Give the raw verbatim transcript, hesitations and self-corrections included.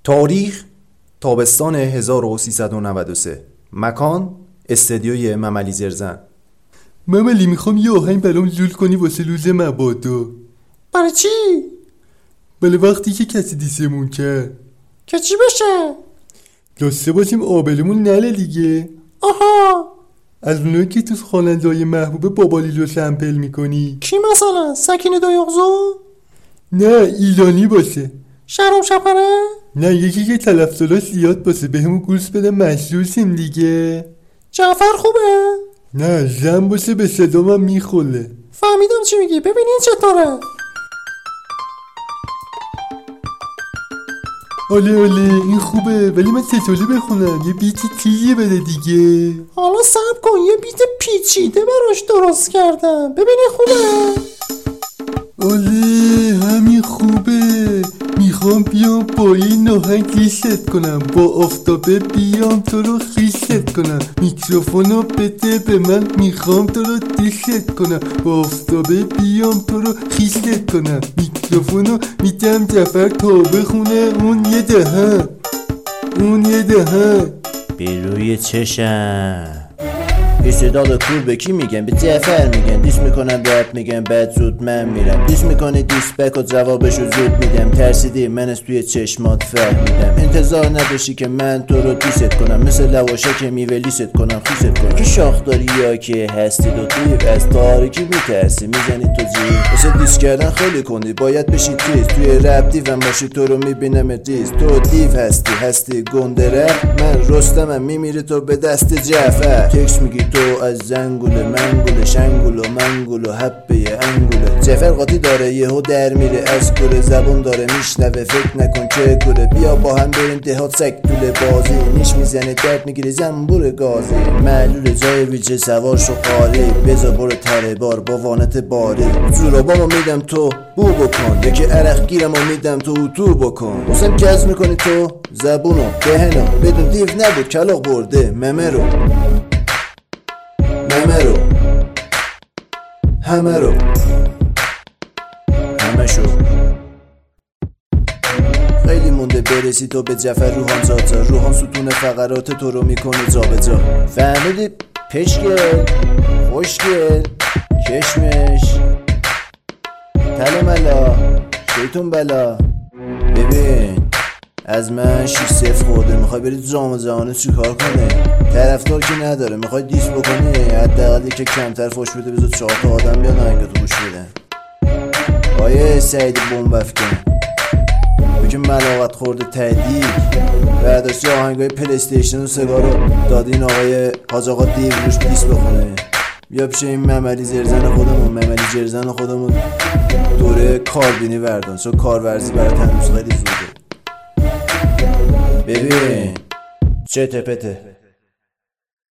تاریخ تابستان هزار و سیصد و نود و سه. مکان استدیوی مملی زرزن. مملی میخوام یه آهنگ برام لول کنی واسه لوز مبادا. برای چی؟ بله وقتی که کسی دیسمون کرد که چی بشه؟ لاسه باشیم آبلمون نله دیگه. آها، از اونایی که تو خواننده‌های محبوب بابالیلو سمپل میکنی. کی مثلا؟ سکینه دایغزو؟ نه ایرانی باشه. شهرام شپره؟ نه یکی که طرفداراش زیاد باشه بهمون گوش بده مشروسیم دیگه. جعفر خوبه؟ نه زن باشه به صدامم میخوله. فهمیدم چی میگی، ببینین چطوره. آله آله این خوبه، ولی من ستوله بخونم یه بیتی تیزی بده دیگه. حالا صبر کن، یه بیت پیچیده براش درست کردم، ببینین خوبه. آله همین خوبه. میخوام بیام با این آهنگ ریست کنم، با آفتابه بیام تو رو خیست کنم. میکروفونو بده به من، میخوام تو رو دیست کنم. با آفتابه بیام تو رو خیست کنم. میکروفونو میدم جعفر تا بخونه اون یه دهن، اون یه دهن به روی چشم. استعداد کور به کی میگن؟ به جعفر میگن. دیس میکنم رپ میگن بعد زود من میرم. دیس میکنه دیس بک و جوابشو زود میدم. ترسیدی من از توی چشمات فهمیدم. انتظار نداشتی که من تو رو دیست کنم، مثل لواشه که میوه لیست کنم خیست کنم. که شاخ داری یا که هستی دو دیو، از تاریکی میترسی میزنی تو جیب. واسه دیس کردن خیلی کنی باید بشی تیز. توی رپ دیوم باشی تو رو میبینم دیز. تو دیو هستی هستی گنده رپ، من رستمم میمیری تو به دست جعفر. تکس میگی تو از زنگوله منگوله شنگول و منگول و حبه انگوله. جعفر قاطی داره یهو در میره از گره، زبون داره میشنوه فکر نکن چه گره. بیا با هم بریم دهات سگ طول بازی، نیش میزنه درد میگیره زنبور گازی. معلول جای ویچه سوار شو قاری، بزا برو تره بار با وانت باری. زورابامو میدم تو بو بکن، یکی عرق گیرمو میدم تو اتو بکن. حسن کز میکنی تو زبونو دهنو، بدون دیو نبود کلاق برده ممه رو همه رو همه رو همه شو. خیلی مونده برسی تو به جعفر روحان زاتا. روحان ستون فقرات تو رو میکنه جا به جا. فهمیدی پشگل خوشگل کشمش تل ملا شیطون بلا. ببین از من شیش صفر خورده، میخوای بری جام جهانی چی کار کنه؟ طرفدار که نداره، میخوای دیس بکنی حداقل که کمتر فوش بده، بذار چهار تا آدم بیان آهنگتو گوش بدن. آیه سعید بمب افکن تو که ملاقات خورده تهدید برداشتی آهنگای پلی استیشن و سگا رو دادی این آقای حاج آقا دیو روش دیس بخونه. بیا پیش این مملی زرزن خودمون، مملی زرزن خودمون دوره کاربینی وردان، چون کارورزی برای تنوز خیلی زوده. ببین چه تپته